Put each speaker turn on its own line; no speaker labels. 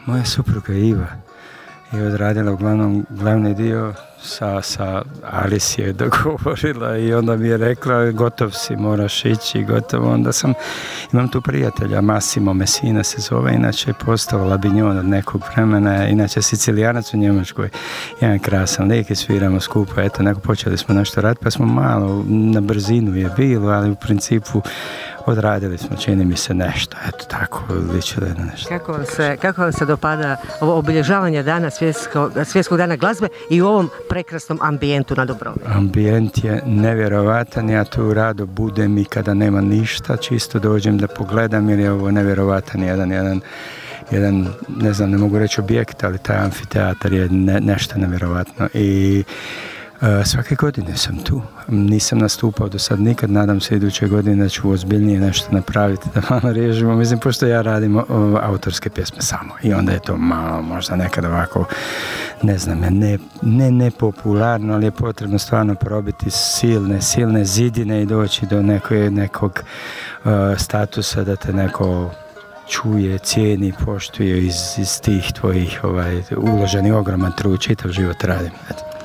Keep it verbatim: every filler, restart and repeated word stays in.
Moja supruga Iva je odradila uglavnom glavni dio, sa, sa Alice je dogovorila i onda mi je rekla gotov si, moraš ići, gotovo. Onda sam, imam tu prijatelja, Massimo Messina se zove, inače je postao labinjon od nekog vremena, inače Sicilijanac u Njemačkoj, jedan krasan lik i sviramo skupo, eto, neko počeli smo nešto raditi, pa smo malo, na brzinu je bilo, ali u principu odradili smo, čini mi se, nešto, eto tako, ličilo je na nešto.
Kako vam se, kako vam se dopada ovo obilježavanje dana svjetskog, svjetskog dana glazbe i u ovom prekrasnom ambijentu na Dubrovniku?
Ambijent je nevjerovatan, ja tu rado budem i kada nema ništa, čisto dođem da pogledam jer je ovo nevjerovatan jedan, jedan, jedan, ne znam, ne mogu reći objekt, ali taj amfiteatar je ne, nešto nevjerovatno i Uh, svake godine sam tu. Nisam nastupao do sad nikad, nadam se iduće godine da ću ozbiljnije nešto napraviti, da malo riješimo. Mislim, pošto ja radim o, o, autorske pjesme samo i onda je to malo, možda nekad ovako, ne znam, ne, ne, ne popularno, ali je potrebno stvarno probiti silne, silne zidine i doći do nekog, nekog uh, statusa da te neko čuje, cijeni, poštuje iz, iz tih tvojih ovaj, uloženi ogroman trud, čitav život radim. Eto.